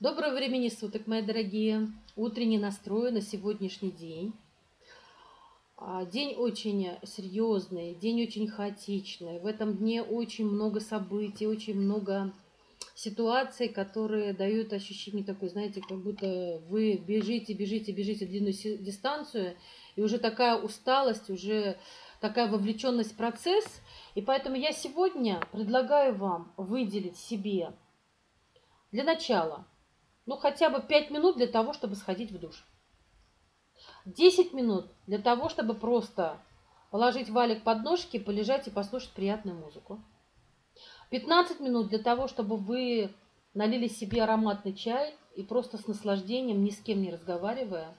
Доброго времени суток, мои дорогие. Утренний настрой на сегодняшний день. День очень серьезный, день очень хаотичный. В этом дне очень много событий, очень много ситуаций, которые дают ощущение такое, знаете, как будто вы бежите, бежите, бежите длинную дистанцию, и уже такая усталость, уже такая вовлеченность в процесс. И поэтому я сегодня предлагаю вам выделить себе для начала хотя бы 5 минут для того, чтобы сходить в душ. 10 минут для того, чтобы просто положить валик под ножки, полежать и послушать приятную музыку. 15 минут для того, чтобы вы налили себе ароматный чай и просто с наслаждением, ни с кем не разговаривая,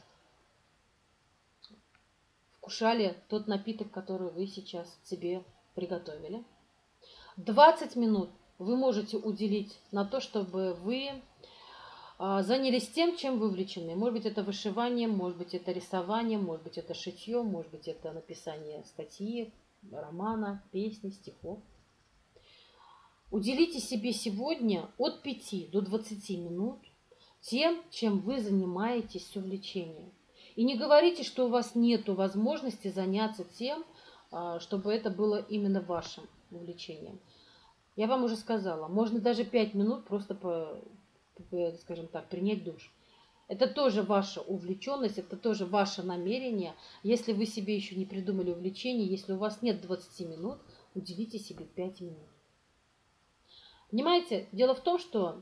вкушали тот напиток, который вы сейчас себе приготовили. 20 минут вы можете уделить на то, чтобы вы занялись тем, чем вы увлечены. Может быть, это вышивание, может быть, это рисование, может быть, это шитье, может быть, это написание статьи, романа, песни, стихов. Уделите себе сегодня от 5 до 20 минут тем, чем вы занимаетесь с увлечением. И не говорите, что у вас нет возможности заняться тем, чтобы это было именно вашим увлечением. Я вам уже сказала, можно даже 5 минут просто скажем так, принять душ. Это тоже ваша увлеченность, это тоже ваше намерение. Если вы себе еще не придумали увлечение, если у вас нет 20 минут, уделите себе 5 минут. Понимаете, дело в том, что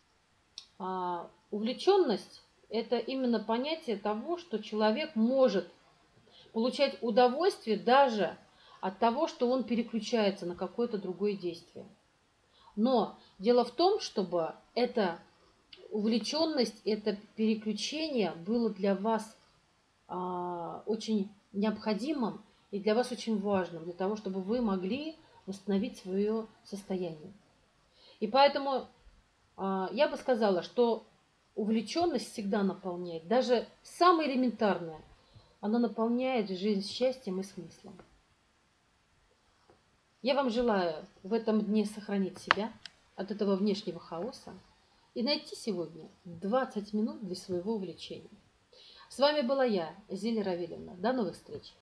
увлеченность – это именно понятие того, что человек может получать удовольствие даже от того, что он переключается на какое-то другое действие. Но дело в том, чтобы это увлеченность, это переключение было для вас очень необходимым и для вас очень важным, для того, чтобы вы могли восстановить свое состояние. И поэтому я бы сказала, что увлеченность всегда наполняет, даже самое элементарное, она наполняет жизнь счастьем и смыслом. Я вам желаю в этом дне сохранить себя от этого внешнего хаоса и найти сегодня 20 минут для своего увлечения. С вами была я, Зиля Равильевна. До новых встреч!